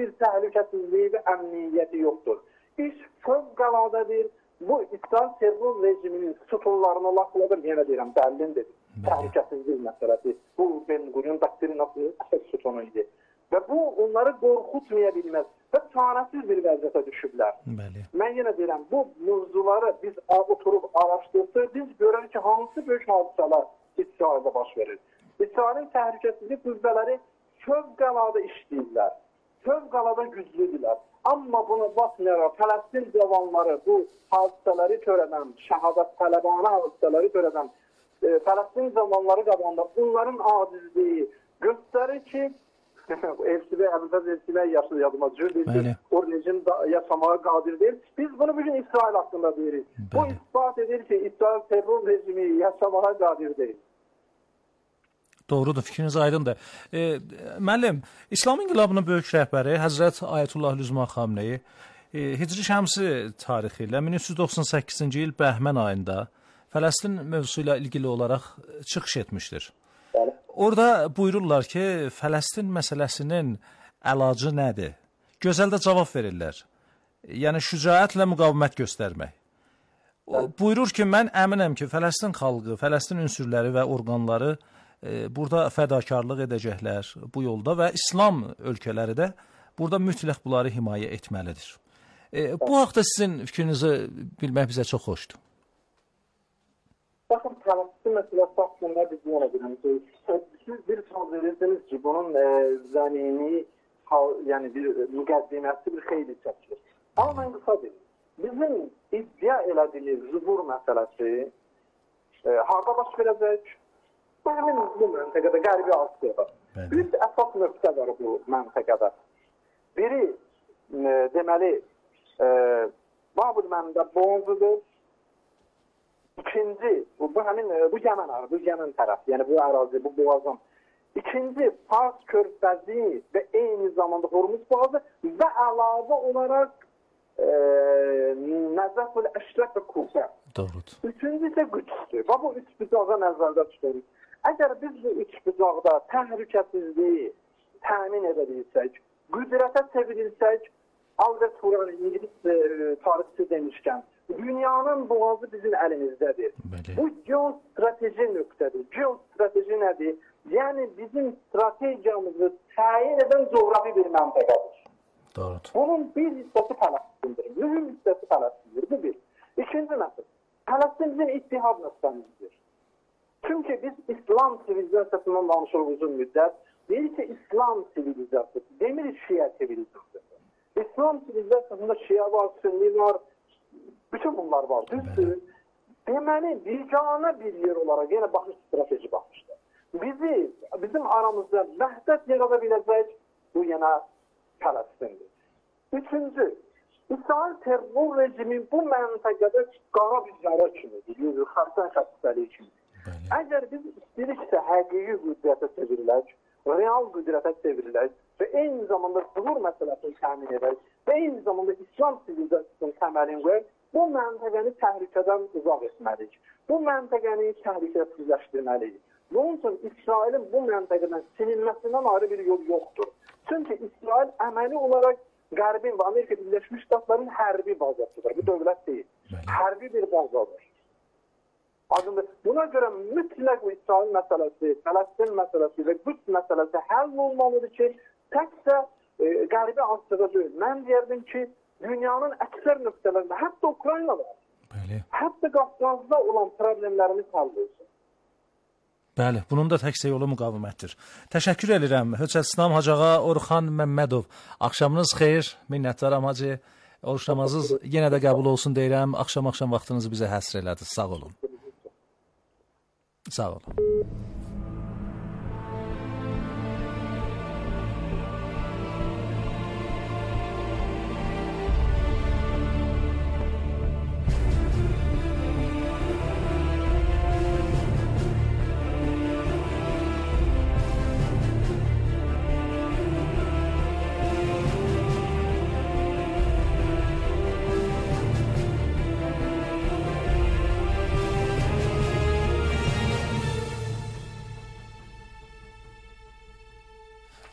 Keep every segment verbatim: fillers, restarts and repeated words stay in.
bir təhlükəsizliyi və əmniyyəti yoxdur. İş fövqəladadır. Bu İsrail terror rejiminin sütunlarına laxladır, yenə deyirəm, bəllindir. Təhlükəsizlik məsələsi. Bu Ben Gurion doktrinasının əsas sütunu idi. Və bu onları qorxutmaya bilməz və çarəsiz bir vəziyyətə düşüblər. Bəli. Mən yenə deyirəm, bu mövzuları biz oturub araşdırdık, biz görürük ki, hansı böyük hadisələr İsraildə baş verir. İsrailin təhlükəsizlik qüvvələri fövqəladə işləyirlər, fövqəladə güclüdürlər. Amma buna baxmayaraq, Fələstin cavanları bu hadisələri törədən, şəhadət tələbanə hadisələri törədən e, Fələstin cavanları qabağında onların acizliyi göstərir ki, Elçibə, Əbülfəz Elçibə yaşlı yadıma cürdür, o rejim yaşamaya qadir deyil. Biz bunu bugün İsrail haqqında deyirik. Bu ispat edir ki, İsrail terror rejimi yaşamaya qadir deyil. Doğrudur, fikriniz aydındır. E, müəllim, İslam İnqilabının böyük rəhbəri Həzrət Ayətullah Lüzma Xamneyi e, Hicri Şəmsi tarixi ilə min üç yüz doxsan səkkizinci il Bəhmən ayında Fələstin mövzusu ilə ilgili olaraq çıxış etmişdir. Bəli. Orada buyururlar ki, Fələstin məsələsinin əlacı nədir? Gözəl də cavab verirlər. Yəni, şücaətlə müqavimət göstərmək. O, buyurur ki, mən əminəm ki, Fələstin xalqı, Fələstin ünsürləri və orqanları e, burada fədakarlıq edəcəklər bu yolda və İslam ölkələri də burada mütləq bunları himayə etməlidir. E, bu haqda sizin fikrinizi bilmək bizə çox xoşdur. Baxın, Fələstin məsələsi haqqında biz yenə biləm ki, siz bir söz verirsiniz ki, bunun e, zəmini, yəni bir müqəddiməsi bir xeyli çəkilir. Amma mən qısa deyim, bizim iddia elədiyimiz zübur məsələsi e, harada baş verəcək? Həmin bu məntəqədə, qərbi Asiyada. Üç əsas nöqtə var bu məntəqədə. Biri, e, deməli, e, Babül Məndə boğazudur. İkinci, bu, bu həmin, bu Yəmən arı, bu Yəmən tərəf, yəni bu ərazi, bu boğazın. İkinci, Fars körfəzi və eyni zamanda Hormuz boğazı və əlavə olaraq e, Nəzəfül Əşrəf və Kufə. Doğrudur. Üçüncü isə Qüdsdür. Və bu üç bucağı nəzərdə tutuyoruz. Əgər biz bu üç bucaqda təhlükəsizliyi təmin edə bilsək, qüdrətə çevrilsək, Albert Turan İngilis e, tarixçi demişkən, dünyanın boğazı bizim əlimizdədir. Bəli. Bu geostrateji nöqtədir. Geostrateji nədir? Yəni bizim strategiyamızı təyin edən coğrafi bir məntəqədir. Doğrudur. Bunun bir hissəsi Fələstindir. Mühüm hissəsi Fələstindir. Bu bir. İkinci məsələ. Fələstin bizim ittihad nöqtəmizdir. Çünki biz İslam sivilizasiyasından danışırıq uzun müddət. Deyirik ki, İslam sivilizasiyası. Demirik Şiə sivilizasiyası. İslam sivilizasiyasında Şiə var, Sünni var, bütün bunlar var. Düzdür. Deməli, bircanə bir yer olaraq yenə baxış strateji baxmışdır. Bizi, bizim aramızda vəhdət yarada biləcək bu yenə Fələstindir. Üçüncü, İsrail terror rejimi bu məntəqədə qara bir yara kimidir, xərsən xəstəliyi kimidir. Əgər biz istəyiriksə həqiqi qüdrətə çevirilək, real qüdrətə çevirilək və eyni zamanda zübur məsələsini təmin edək və eyni zamanda İslam sivilizasiyasının təməlini qoyaq, bu məntəqəni təhlükədən uzaq etməliyik. Bu məntəqəni təhlükəsizləşdirməliyik. Bunun üçün İsrailin bu məntəqədən silinməsindən ayrı bir yol yoxdur. Çünki İsrail əməli olaraq Qərbin və Amerika Birləşmiş Ştatların hərbi bazasıdır. Bu dövlət deyil. Hərbi bir bazadır. Buna görə mütləq bu İsrail məsələsi, Fələstin məsələsi və Qüds məsələsi həll olmalıdır ki, təkcə e, Qərbi Asiyada deyil. Mən deyərdim ki, dünyanın əksər nöqtələrində, hətta Ukraynada, Bəli. hətta Qafqazda olan problemlərimiz həll olsun. Bəli, bunun da təkcə yolu müqavimətdir. Təşəkkür edirəm. Höccət İslam Hacıağa Orxan Məmmədov. Axşamınız xeyir, minnətdaram Hacı. Oruç namazınız yenə də qəbul olsun deyirəm. Axşam-axşam vaxtınızı bizə həsr elədiniz. Sağ olun. Sağ olun.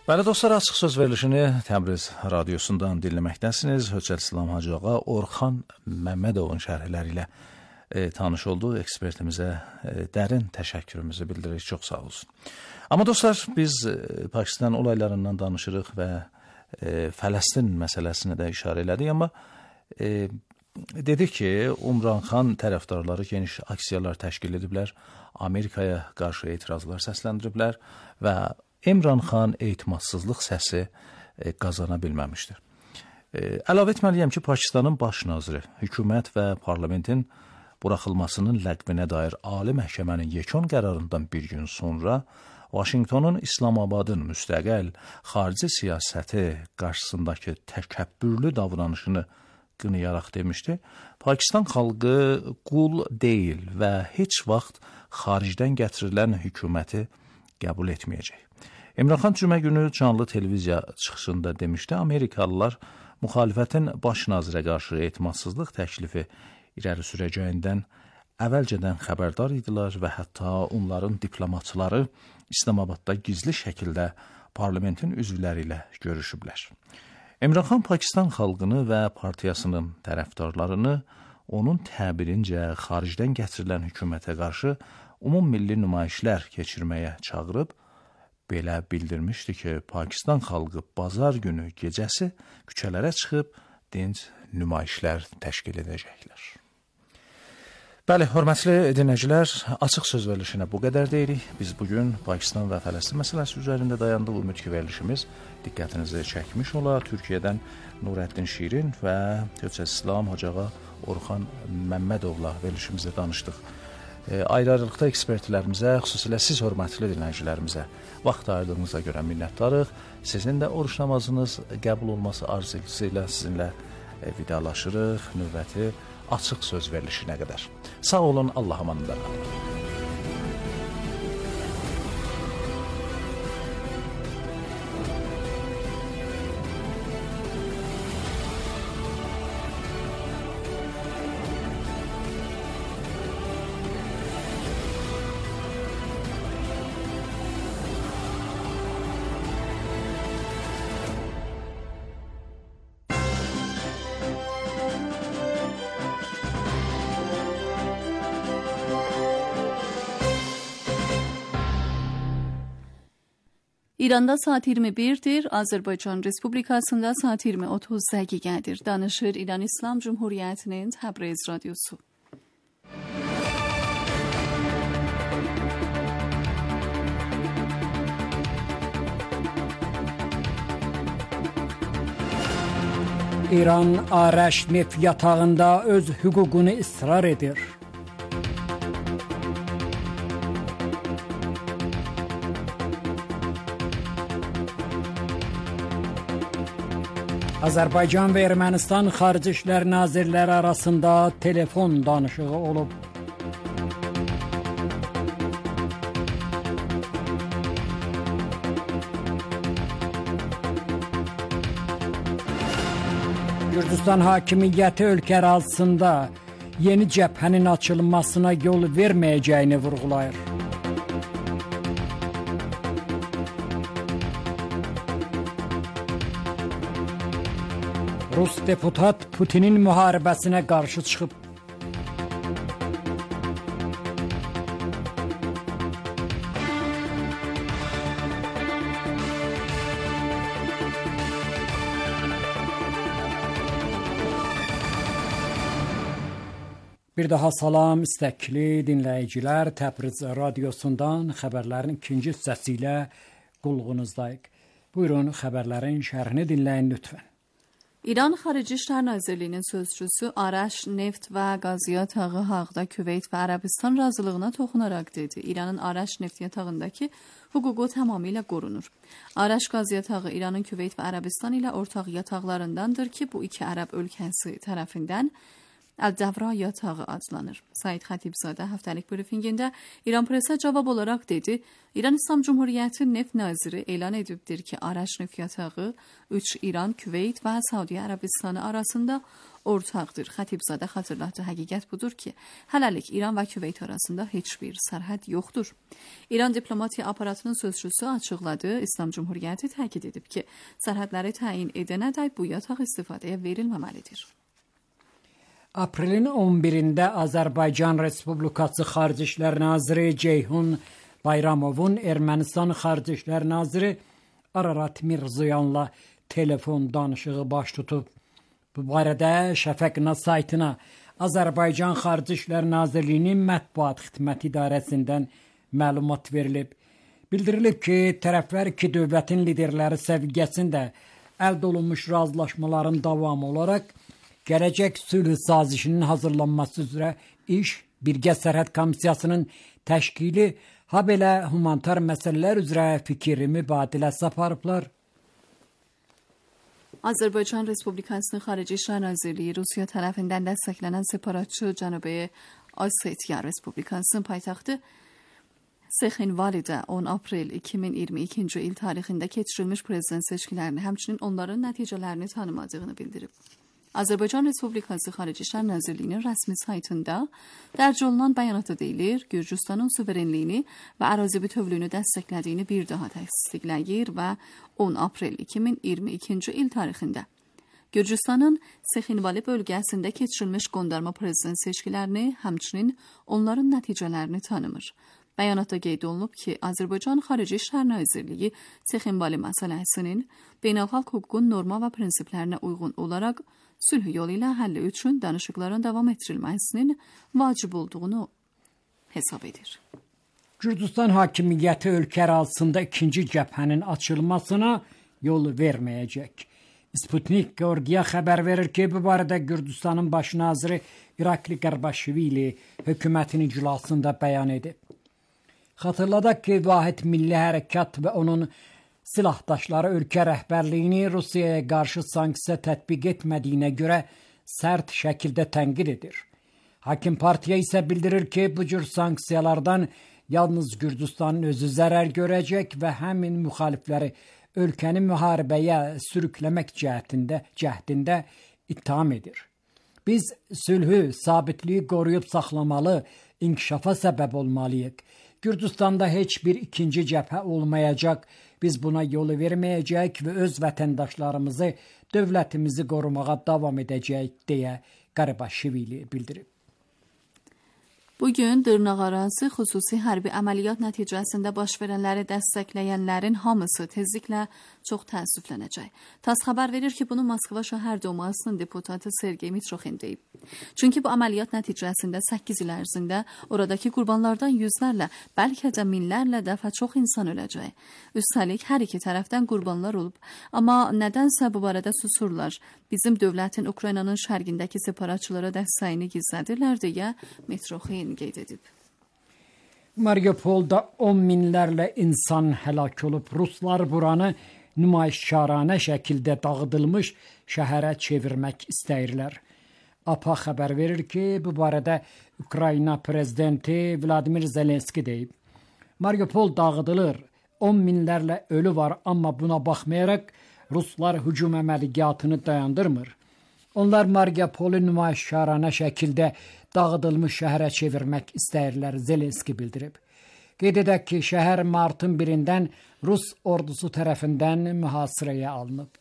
Bəli dostlar, açıq söz verilişini Təbriz radiosundan dinləməkdəsiniz. Höcət İslam Hacı Ağa Orxan Məmmədovun şərhləri ilə e, tanış olduq. Ekspertimizə e, dərin təşəkkürümüzü bildiririk. Çox sağ olsun. Amma dostlar, biz e, Pakistan olaylarından danışırıq və e, Fələstin məsələsini də işarə elədik. Amma e, dedik ki, Umran Xan tərəfdarları geniş aksiyalar təşkil ediblər. Amerikaya qarşı etirazlar səsləndiriblər və İmran Xan etimadsızlıq səsi e, qazana bilməmişdir. E, əlavə etməliyəm ki, Pakistanın baş naziri, hökumət və parlamentin buraxılmasının ləqvinə dair ali məhkəmənin yekun qərarından bir gün sonra Vaşinqtonun İslamabadın müstəqəl xarici siyasəti qarşısındakı təkəbbürlü davranışını qınayaraq demişdi, Pakistan xalqı qul deyil və heç vaxt xaricdən gətirilən hökuməti qəbul etməyəcək. İmran Xan cümə günü canlı televiziya çıxışında demişdi, Amerikalılar müxalifətin baş nazirə qarşı etimadsızlıq təklifi irəli sürəcəyindən əvvəlcədən xəbərdar idilər və hətta onların diplomatçıları İslamabadda gizli şəkildə parlamentin üzvləri ilə görüşüblər. İmran Xan Pakistan xalqını və partiyasının tərəfdarlarını onun təbirincə xaricdən gətirilən hökumətə qarşı umummilli nümayişlər keçirməyə çağırıb, belə bildirmişdi ki, Pakistan xalqı bazar günü gecəsi küçələrə çıxıb dinc nümayişlər təşkil edəcəklər. Bəli, hörmətli dinləyicilər, açıq söz verilişinə bu qədər deyirik. Biz bugün Pakistan və Fələstin məsələsi üzərində dayandıq. Ümid ki, verilişimiz diqqətinizi çəkmiş ola. Türkiyədən Nurəddin Şirin və Höcət İslam Hacı Ağa Orxan Məmmədovla verilişimizdə danışdıq. E, ayrı-ayrılıqda ekspertlərimizə, xüsusilə siz hörmətli dinləyicilərimizə vaxt ayırdığınıza görə minnətdarıq. Sizin də oruç namazınız qəbul olması arzusu ilə sizinlə e, vidalaşırıq. Növbəti açıq söz verilişinə qədər. Sağ olun, Allah amanında qalın. İranda saat iyirmi birdir, Azərbaycan Respublikasında saat iyirmi otuz dəqiqədir. Danışır İran İslam Cumhuriyyətinin Təbriz radiosu. İran Araş neft yatağında öz hüququnu israr edir. Azərbaycan və Ermənistan Xarici İşlər Nazirləri arasında telefon danışığı olub. Gürcüstan hakimiyyəti ölkə ərazisində yeni cəbhənin açılmasına yol verməyəcəyini vurğulayır. Rus deputat Putinin müharibəsinə qarşı çıxıb. Bir daha salam istəkli dinləyicilər, Təbriz radiosundan xəbərlərin ikinci hissəsi ilə qulğunuzdayıq. Buyurun, xəbərlərin şərhini dinləyin lütfən. İran Xarici İşlər Nazirliyinin sözçüsü Araş neft və qaz yatağı haqda Küveyt və Ərəbistan razılığına toxunaraq dedi. İranın Araş neft yatağındakı hüququ tamamilə qorunur. Araş qaz yatağı İranın Küveyt və Ərəbistan ilə ortaq yataqlarındandır ki, bu iki ərəb ölkəsi tərəfindən Əl-Davra yatağı adlanır. Said Xatibzadə həftəlik brifinqində İran presə cavab olaraq dedi, İran İslam Cumhuriyyəti neft naziri elan edibdir ki, Araş neft yatağı üç İran, Küveyt və Saudiya Ərəbistanı arasında ortaqdır. Xatibzadə xatırlatdı, həqiqət budur ki, hələlik İran və Küveyt arasında heç bir sərhəd yoxdur. İran diplomatiya aparatının sözçüsü açıqladı, İslam Cumhuriyyəti təkid edib ki, sərhədləri təyin edənədək bu yataq istifadəyə verilməməlidir. Aprelin on birində Azərbaycan Respublikası Xarici İşlər Naziri Ceyhun Bayramovun Ermənistan Xarici İşlər Naziri Ararat Mirzoyanla telefon danışığı baş tutub. Bu barədə Şəfəqna saytına Azərbaycan Xarici İşlər Nazirliyinin mətbuat xidməti idarəsindən məlumat verilib. Bildirilib ki, tərəflər iki dövlətin liderləri səviyyəsində əldə olunmuş razılaşmaların davamı olaraq gələcək sülh sazişinin hazırlanması üzrə iş, birgə sərhəd komissiyasının təşkili, ha belə humanitar məsələlər üzrə fikir mübadiləsi aparıblar. Azərbaycan Respublikasının Xarici İşlər Nazirliyi Rusiya tərəfindən dəstəklənən separatçı Cənubi Osetiya Respublikasının paytaxtı Sexinvalidə on aprel iki min iyirmi ikinci il tarixində keçirilmiş prezident seçkilərini, həmçinin onların nəticələrini tanımadığını bildirib. Azərbaycan Respublikası Xarici İşlər Nazirliyinin rəsmi saytında dərc olunan bəyanatda deyilir, Gürcüstanın suverenliyini və ərazi bütövlüyünü dəstəklədiyini bir daha təsdiqləyir və on aprel iki min iyirmi ikinci il tarixində Gürcüstanın Sexinvali bölgəsində keçirilmiş qondarma prezident seçkilərini, həmçinin onların nəticələrini tanımır. Bəyanatda qeyd olunub ki, Azərbaycan Xarici İşlər Nazirliyi Sexinvali məsələsinin beynəlxalq hüququn norma və prinsiplərinə uyğun olaraq sülh yolu ilə həlli üçün danışıqların davam etdirilməsinin vacib olduğunu hesab edir. Gürcüstan hakimiyyəti ölkə ərazisində ikinci cəbhənin açılmasına yol verməyəcək. Sputnik Georgiya xəbər verir ki, bu barədə Gürcüstanın baş naziri İrakli Qarbaşvili hökumətin iclasında bəyan edib. Xatırladaq ki, Vahid Milli Hərəkat və onun silahdaşları ölkə rəhbərliyini Rusiyaya qarşı sanksiya tətbiq etmədiyinə görə sərt şəkildə tənqid edir. Hakim partiya isə bildirir ki, bu cür sanksiyalardan yalnız Gürcüstanın özü zərər görəcək və həmin müxalifləri ölkəni müharibəyə sürükləmək cəhdində, cəhdində ittiham edir. Biz sülhü, sabitliyi qoruyub saxlamalı, inkişafa səbəb olmalıyıq. Gürcüstanda heç bir ikinci cəbhə olmayacaq, biz buna yolu verməyəcək və öz vətəndaşlarımızı, dövlətimizi qorumağa davam edəcəyik, deyə Qarbaşvili bildirib. Bugün dırnaqarası xüsusi hərbi əməliyyat nəticəsində baş verənləri dəstəkləyənlərin hamısı tezliklə çox təəssüflənəcək. TASS xəbər verir ki, bunu Moskva şəhər Dumasının deputatı Sergey Mitroxin deyib. Çünki bu əməliyyat nəticəsində səkkiz il ərzində oradakı qurbanlardan yüzlərlə, bəlkə də minlərlə dəfə çox insan öləcək. Üstəlik, hər iki tərəfdən qurbanlar olub. Amma nədənsə bu barədə susurlar. Bizim dövlətin Ukraynanın şərqindəki separatçılara dəstəyini gizlədirlər deyə Mitroxin qeyd edib. Mariupolda on minlərlə insan həlak olub. Ruslar buranı nümayişkaranə şəkildə dağıdılmış şəhərə çevirmək istəyirlər. A P A xəbər verir ki, bu barədə Ukrayna prezidenti Vladimir Zelenski deyib. Mariupol dağıdılır, on minlərlə ölü var, amma buna baxmayaraq Ruslar hücum əməliyyatını dayandırmır. Onlar Mariupolu nümayişkaranə şəkildə dağıdılmış şəhərə çevirmək istəyirlər, Zelenski bildirib. Qeyd edək ki, şəhər martın birindən Rus ordusu tərəfindən mühasirəyə alınıb.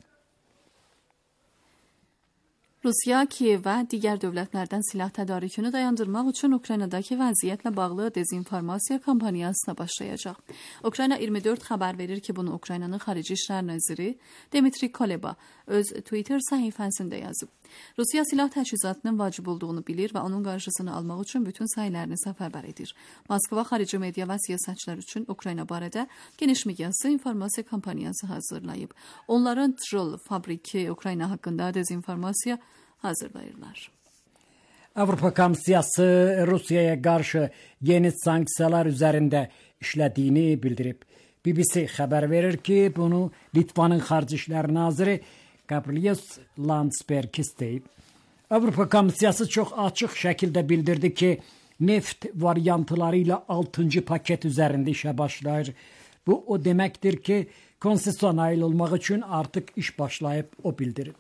Rusiya Kiyevə digər dövlətlərdən silah tədarükünü dayandırmaq üçün Ukraynadakı vəziyyətlə bağlı dezinformasiya kampaniyasına başlayacaq. Ukrayna iyirmi dörd xəbər verir ki, bunu Ukraynanın Xarici İşlər Naziri Dmitri Kuleba öz Twitter səhifəsində yazıb. Rusiya silah təchizatının vacib olduğunu bilir və onun qarşısını almaq üçün bütün səylərini səfərbər edir. Moskva xarici media və siyasətçilər üçün Ukrayna barədə geniş miqyaslı informasiya kampaniyası hazırlayıb. Onların Troll fabriki Ukrayna haqqında dezinformasiya hazırlayırlar. Avropa Komissiyası Rusiyaya qarşı yeni sanksiyalar üzərində işlədiyini bildirib. B B C xəbər verir ki, bunu Litvanın Xarici İşlər Naziri Gabrielius Landsbergis deyib. Avropa Komissiyası çox açıq şəkildə bildirdi ki, neft variantları ilə altıncı paket üzərində işə başlayır. Bu o deməkdir ki, konsesyon nail olmaq üçün artıq iş başlayıb, o bildirib.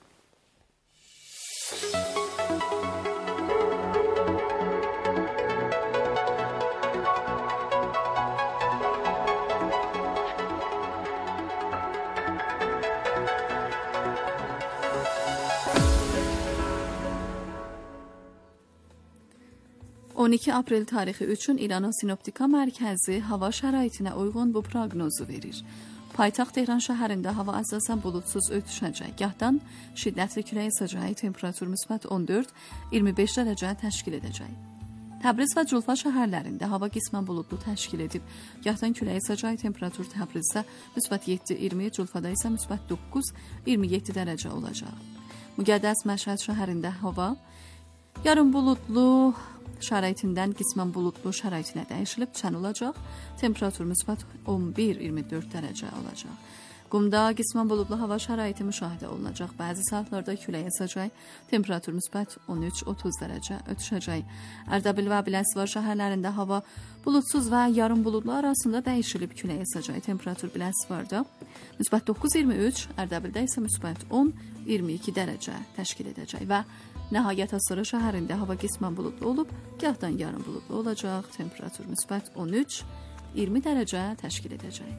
on iki aprel tarixi üçün İranın Sinoptika Mərkəzi hava şəraitinə uyğun bu proqnozu verir. Paytaxt Tehran şəhərində hava əsasən buludsuz ötüşəcək. Gahdan şiddətli külək əsəcəyi, temperatur müsbət on dörd iyirmi beş dərəcə təşkil edəcək. Təbriz və Culfa şəhərlərində hava qismən buludlu təşkil edib. Gahdan külək əsəcəyi, temperatur Təbrizdə müsbət yeddi iyirmi, Culfada isə müsbət doqquz iyirmi yeddi dərəcə olacaq. Müqəddəs Məşhəd şəhərində hava yarım buludlu şəraitindən qismən buludlu şəraitinə dəyişilib, çən olacaq. Temperatur müsbət on bir iyirmi dörd dərəcə olacaq. Qumda qismən buludlu hava şəraiti müşahidə olunacaq. Bəzi saatlarda külək əsəcək. Temperatur müsbət on üç otuz dərəcə ötüşəcək. Ərdəbil və Biləsuvar şəhərlərində hava buludsuz və yarım buludlu arasında dəyişilib, külək əsəcək. Temperatur Biləsuvarda müsbət doqquz iyirmi üç, Ərdəbildə isə müsbət on iyirmi iki dərəcə təşkil edəcək və nəhayət Astara şəhərində hava qismən buludlu olub, gahdan yarım buludlu olacaq. Temperatur müsbət on üç iyirmi dərəcə təşkil edəcək.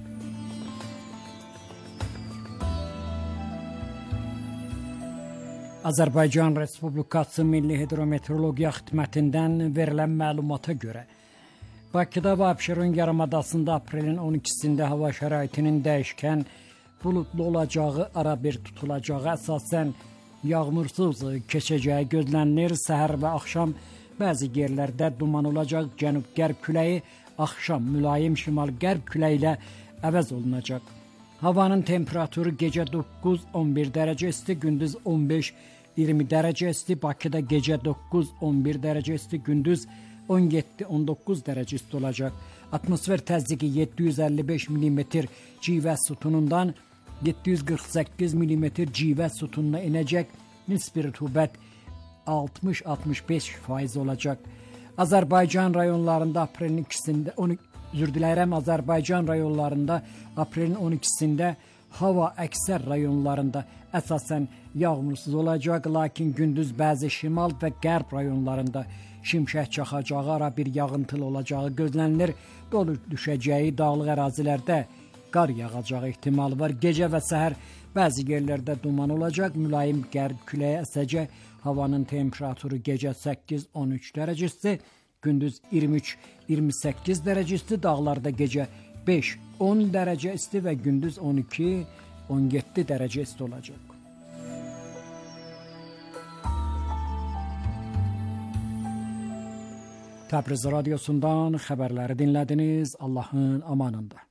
Azərbaycan Respublikası Milli Hidrometeorologiya Xidmətindən verilən məlumata görə Bakıda və Abşeron yarımadasında aprelin on ikisində hava şəraitinin dəyişkən buludlu olacağı, ara bir tutulacağı, əsasən yağmursuz keçəcəyi gözlənilir. Səhər və axşam bəzi yerlərdə duman olacaq. Cənub-qərb küləyi axşam mülayim şimal-qərb küləyi ilə əvəz olunacaq. Havanın temperaturu gecə doqquz on bir dərəcə isti, gündüz on beş iyirmi dərəcə isti. Bakıda gecə doqquz on bir dərəcə isti, gündüz on yeddi on doqquz dərəcə isti olacaq. Atmosfer təzyiqi yeddi yüz əlli beş millimetr civə sütunundan yeddi yüz qırx səkkiz millimetr civə sütununa enəcək. Nisbi rütubət altmış altmış beş faiz olacaq. Azərbaycan rayonlarında aprelin ikisində on Üzr diləyirəm, Azərbaycan rayonlarında aprelin on ikisində hava əksər rayonlarında əsasən yağmursuz olacaq, lakin gündüz bəzi şimal və qərb rayonlarında şimşək çaxacağı, ara bir yağıntılı olacağı gözlənilir. Dolu düşəcəyi, dağlıq ərazilərdə qar yağacağı ehtimalı var. Gecə və səhər bəzi yerlərdə duman olacaq, mülayim qərb küləyi əsəcək. Havanın temperaturu gecə səkkiz on üç dərəcə isti, gündüz iyirmi üç iyirmi səkkiz dərəcə isti, dağlarda gecə beş on dərəcə isti və gündüz on iki on yeddi dərəcə isti olacaq. Təbriz radiosundan xəbərləri dinlədiniz. Allahın amanında.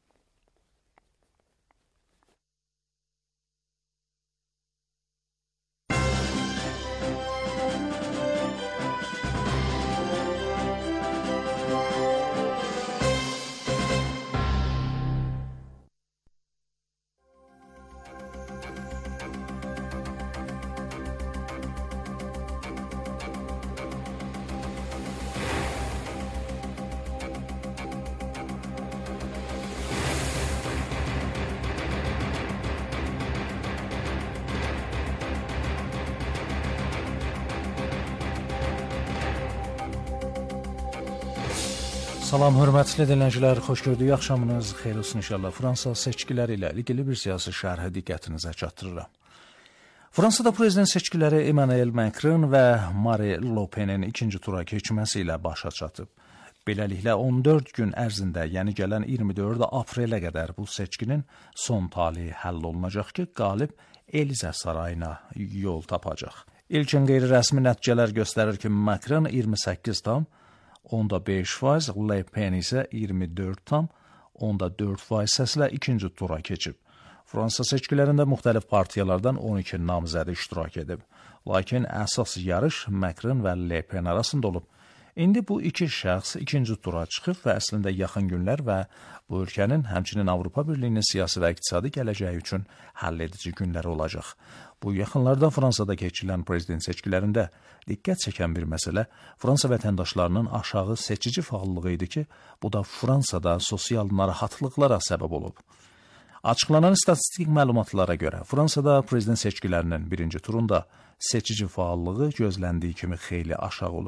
Salam, hörmətli dinləyicilər, xoş gördük, axşamınız xeyir olsun inşallah. Fransa seçkiləri ilə ilgili bir siyasi şərhə diqqətinizə çatdırıram. Fransada prezident seçkiləri Emmanuel Macron və Marine Le Pen'in ikinci tura keçməsi ilə başa çatıb. Beləliklə on dörd gün ərzində, yəni gələn iyirmi dörd aprelə qədər bu seçkinin son talihi həll olunacaq ki, qalib Elizə sarayına yol tapacaq. İlkin qeyri-rəsmi nəticələr göstərir ki, Macron iyirmi səkkiz tam onda beş faiz, Le Pen isə iyirmi dörd tam onda dörd faiz səslə ikinci tura keçib. Fransa seçkilərində müxtəlif partiyalardan on iki namizədi iştirak edib. Lakin əsas yarış Macron və Le Pen arasında olub. İndi bu iki şəxs ikinci tura çıxıb və əslində yaxın günlər və bu ölkənin, həmçinin Avropa Birliyinin siyasi və iqtisadi gələcəyi üçün həll edici günləri olacaq. Bu yaxınlarda Fransada keçirilən prezident seçkilərində diqqət çəkən bir məsələ Fransa vətəndaşlarının aşağı seçici fəallığı idi ki, bu da Fransada sosial narahatlıqlara səbəb olub. Açıqlanan statistik məlumatlara görə Fransada prezident seçkilərinin birinci turunda seçici fəallığı gözləndiyi kimi xeyli aşağı olub.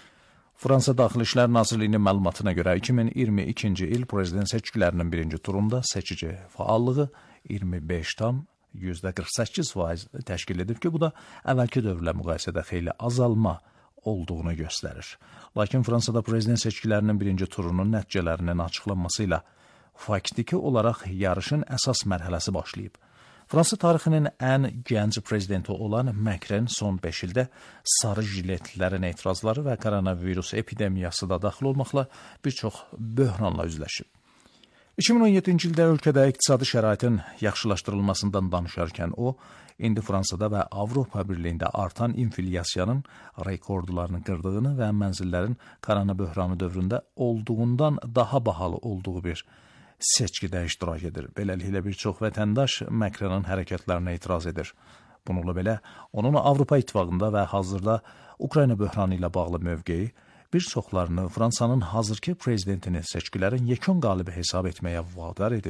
Fransa Daxili İşlər Nazirliyinin məlumatına görə iki min iyirmi ikinci il prezident seçkilərinin birinci turunda seçici fəallığı iyirmi beş tam yüzdə qırx səkkiz faiz təşkil edib ki, bu da əvvəlki dövrlə müqayisədə xeyli azalma olduğunu göstərir. Lakin Fransada prezident seçkilərinin birinci turunun nəticələrinin açıqlanması ilə faktiki olaraq yarışın əsas mərhələsi başlayıb. Fransa tarixinin ən gənc prezidenti olan Macron son beş ildə sarı jiletlərin etirazları və koronavirus epidemiyası da daxil olmaqla bir çox böhranla üzləşib. iki min on yeddinci ildə ölkədə iqtisadi şəraitin yaxşılaşdırılmasından danışarkən o, indi Fransada və Avropa Birliyində artan inflyasiyanın rekordlarını qırdığını və mənzillərin korona böhranı dövründə olduğundan daha bahalı olduğu bir seçkidə iştirak edir. Beləliklə bir çox vətəndaş Macronun hərəkətlərinə etiraz edir. Bununla belə onun Avropa İttifaqında və hazırda Ukrayna böhranı ilə bağlı mövqeyi bir çoxlarını Fransanın hazırki prezidentini seçkilərin yekun qalibi hesab etməyə vadar edib.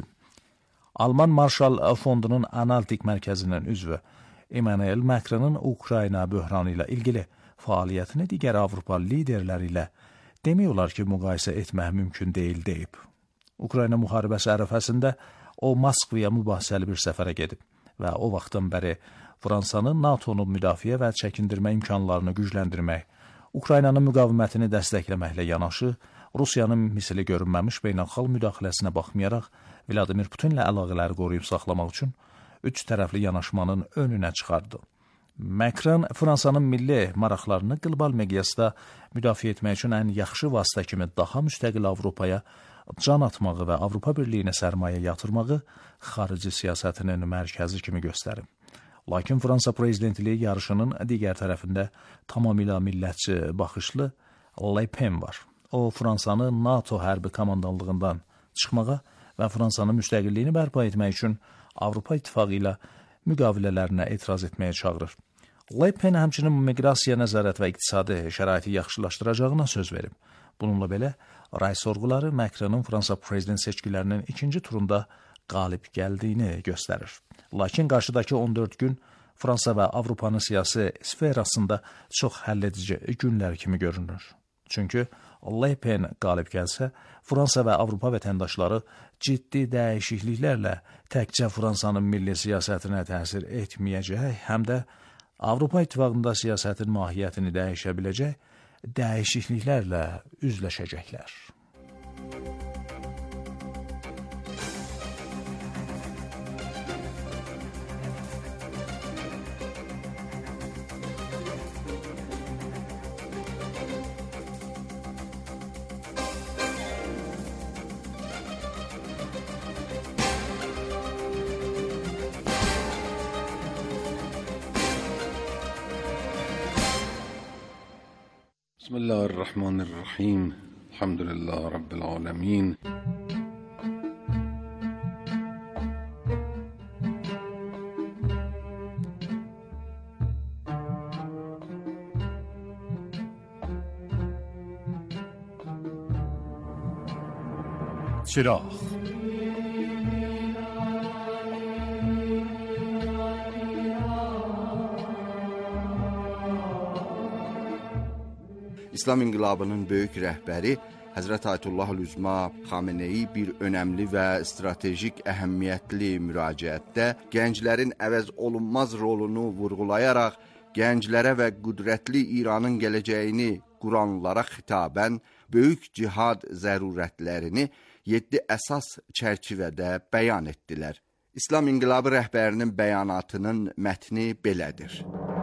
Alman Marshall Fondunun analitik mərkəzinin üzvü Emmanuel Macronun Ukrayna böhranı ilə ilgili fəaliyyətini digər Avropa liderləri ilə demək olar ki, müqayisə etmək mümkün deyil deyib. Ukrayna müharibəsi ərəfəsində o Moskvaya mübahisəli bir səfərə gedib və o vaxtdan bəri Fransanın NATO'nun müdafiə və çəkindirmə imkanlarını gücləndirmək, Ukraynanın müqavimətini dəstəkləməklə yanaşı, Rusiyanın misli görünməmiş beynəlxalq müdaxiləsinə baxmayaraq, Vladimir Putinlə əlaqələri qoruyub saxlamaq üçün üç tərəfli yanaşmanın önünə çıxardı. Macron Fransanın milli maraqlarını qlobal miqyasda müdafiə etmək üçün ən yaxşı vasitə kimi daha müstəqil Avropaya can atmağı və Avropa Birliyinə sərmayə yatırmağı xarici siyasətinin mərkəzi kimi göstərib. Lakin Fransa prezidentliyi yarışının digər tərəfində tamamilə millətçi baxışlı Le Pen var. O, Fransanı NATO hərbi komandanlığından çıxmağa və Fransanın müstəqilliyini bərpa etmək üçün Avropa İttifaqı ilə müqavilələrinə etiraz etməyə çağırır. Le Pen həmçinin miqrasiya nəzarət və iqtisadi şəraiti yaxşılaşdıracağına söz verib. Bununla belə, ray sorğuları Macronun Fransa prezident seçkilərinin ikinci turunda qalib gəldiyini göstərir. Lakin qarşıdakı on dörd gün Fransa və Avropanın siyasi sferasında çox həlledici günlər kimi görünür. Çünki Le Pen qalib gəlsə, Fransa və Avropa vətəndaşları ciddi dəyişikliklərlə təkcə Fransanın milli siyasətinə təsir etməyəcək, həm də Avropa İttifaqında siyasətin mahiyyətini dəyişə biləcək dəyişikliklərlə üzləşəcəklər. Bismillahirrahmanirrahim. Elhamdülillah Rabbil alemin. Çıraq. İslam İnqilabının böyük rəhbəri Həzrət Ayətullah Üzma Xameneyi bir önəmli və strategik əhəmiyyətli müraciətdə gənclərin əvəz olunmaz rolunu vurğulayaraq gənclərə və qüdrətli İranın gələcəyini quranlara xitabən böyük cihad zərurətlərini yeddi əsas çərçivədə bəyan etdilər. İslam İnqilabı rəhbərinin bəyanatının mətni belədir.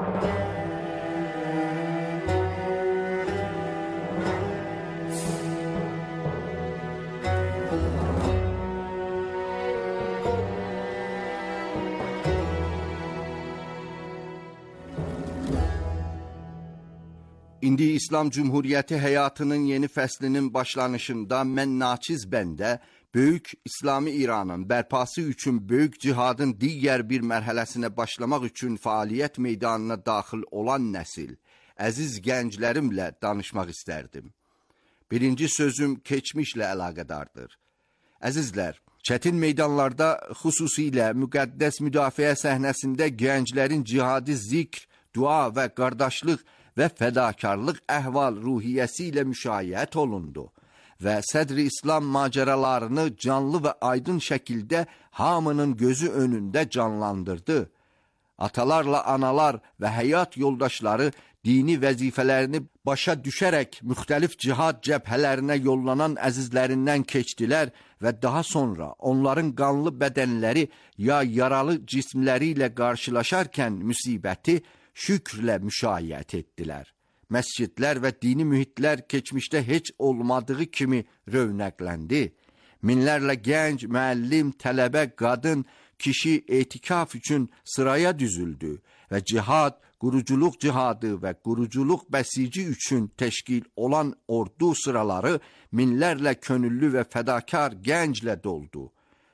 İndi İslam Cumhuriyyəti həyatının yeni fəslinin başlanışında mən naçiz bəndə böyük İslami İranın bərpası üçün böyük cihadın digər bir mərhələsinə başlamaq üçün fəaliyyət meydanına daxil olan nəsil, əziz gənclərimlə danışmaq istərdim. Birinci sözüm keçmişlə əlaqədardır. Əzizlər, çətin meydanlarda, xüsusilə müqəddəs müdafiə səhnəsində gənclərin cihadi zikr, dua və qardaşlıq və fədakarlıq əhval ruhiyyəsi ilə müşayiət olundu və sədr-i İslam macəralarını canlı və aydın şəkildə hamının gözü önündə canlandırdı. Atalarla analar və həyat yoldaşları dini vəzifələrini başa düşərək müxtəlif cihad cəbhələrinə yollanan əzizlərindən keçdilər və daha sonra onların qanlı bədənləri ya yaralı cismləri ilə qarşılaşarkən müsibəti şükrlə müşayiət etdilər. Məscidlər və dini mühitlər keçmişdə heç olmadığı kimi rövnəqləndi. Minlərlə gənc, müəllim, tələbə, qadın, kişi etikaf üçün sıraya düzüldü və cihad, quruculuq cihadı və quruculuq bəsici üçün təşkil olan ordu sıraları minlərlə könüllü və fədakar gənclə doldu.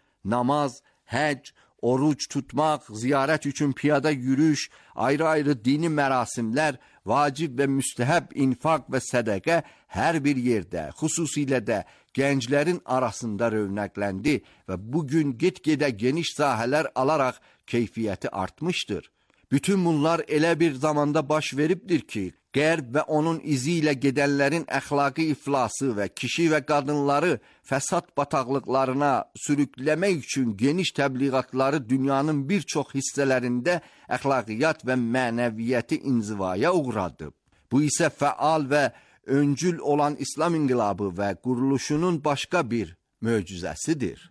Namaz, həc, oruc tutmaq, ziyarət üçün piyada yürüyüş, ayrı-ayrı dini mərasimlər, vacib və müstəhəb infaq və sədəqə hər bir yerdə, xüsusilə də gənclərin arasında rövnəqləndi və bugün get-gedə geniş sahələr alaraq keyfiyyəti artmışdır. Bütün bunlar elə bir zamanda baş veribdir ki, qərb və onun izi ilə gedənlərin əxlaqi iflası və kişi və qadınları fəsad bataqlıqlarına sürükləmək üçün geniş təbliğatları dünyanın bir çox hissələrində əxlaqiyyat və mənəviyyəti inzivaya uğradı. Bu isə fəal və öncül olan İslam inqilabı və quruluşunun başqa bir möcüzəsidir.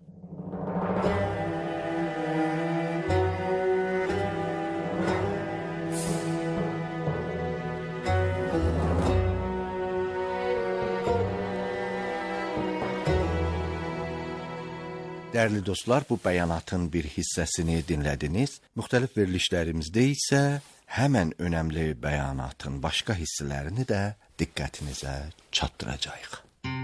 Dəyərli dostlar, bu bəyanatın bir hissəsini dinlədiniz. Müxtəlif verilişlərimizdə isə həmən önəmli bəyanatın başqa hissələrini də diqqətinizə çatdıracağıq.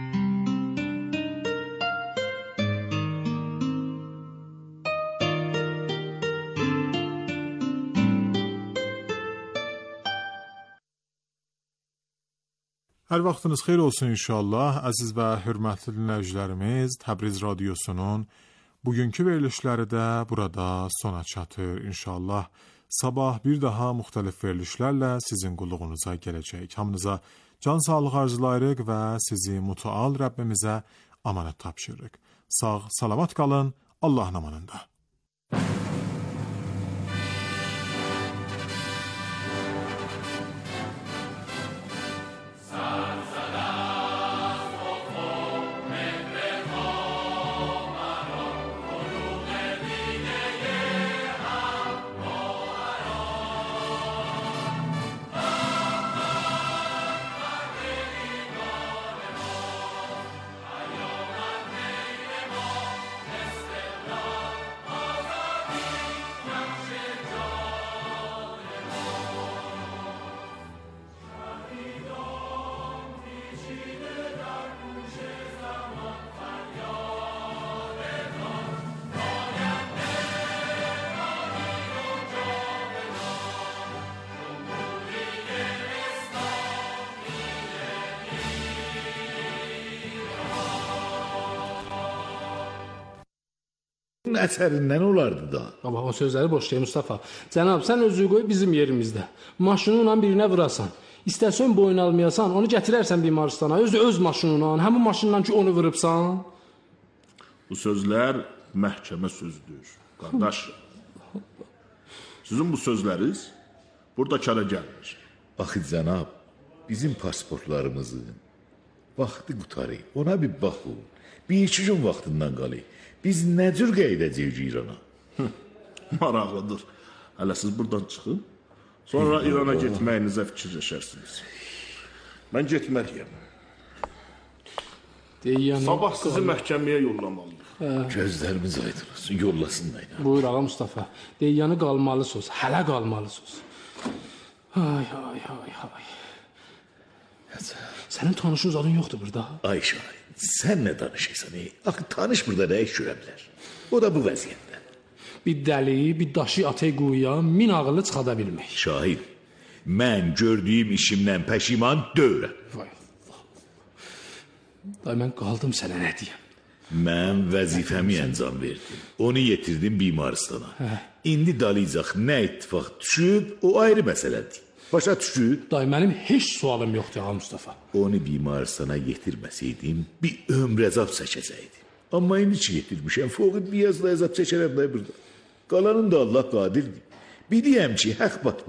Hər vaxtınız xeyir olsun inşallah. Əziz və hörmətli dinləyicilərimiz, Təbriz radiosunun bugünkü verilişləri də burada sona çatır inşallah. Sabah bir daha müxtəlif verilişlərlə sizin qulluğunuza gələcək. Hamınıza can sağlığı arzulayırıq və sizi mütəal Rəbbimizə amanət tapşırırıq. Sağ, salamat qalın, Allahın amanında. Əsərindən olardı da. Baba, o sözləri boşlayır Mustafa. Cənab, sən özü qoy bizim yerimizdə. Maşınınla birinə vurasan. İstəsən boyun almayasan, onu gətirərsən bimaristana. Özü öz maşınınla, həmin maşınla ki onu vurubsan. Bu sözlər məhkəmə sözdür. Qardaş, sizin bu sözləriz burada kara gəlmir. Axı cənab, bizim pasportlarımızın vaxtı qutarı. Ona bir baxın. Bir iki gün vaxtından qalır. Biz nə cür qeydəcəyik İrana? Maraqlıdır. Hələ siz buradan çıxın. Sonra İrana getməyinizə fikirləşərsiniz. Mən getməliyəm. Deyən Sabah sizi məhkəməyə yollamalıyıq. Gözlərimiz aydın olsun, yollasın da. Buyur ağa Mustafa. Deyəni qalmalısınız, hələ qalmalısınız. Ay, ay, ay, ay. Sənin tanışın zadın yoxdur burada. Ay Şahin, sən nə danışırsan? Ey? Axı tanış burada nə iş görə bilər? O da bu vəziyyətdə. Bir dəli, bir daşı atay quyuya min ağıllı çıxada bilmək. Şahin, mən gördüyüm işimdən pəşiman deyirəm. Vay Allah. Day mən qaldım sənə nə deyəm? Mən vəzifəmi əncam verdim. Onu yetirdim bimaristana. Hə. İndi dalayacaq nə ittifaq düşüb, o ayrı məsələdir. Başa düşdü? Day mənim heç sualım yoxdur ha Mustafa. Onu bimaristana yetirməsəydim, bir ömr əzab çəkəcəkdim. Amma indi ki yetirmişəm, foğud bir yazla əzab çəkərəm də burada. Qalanın da Allah qadirdir. Biliyəm ki, haqq batmaz.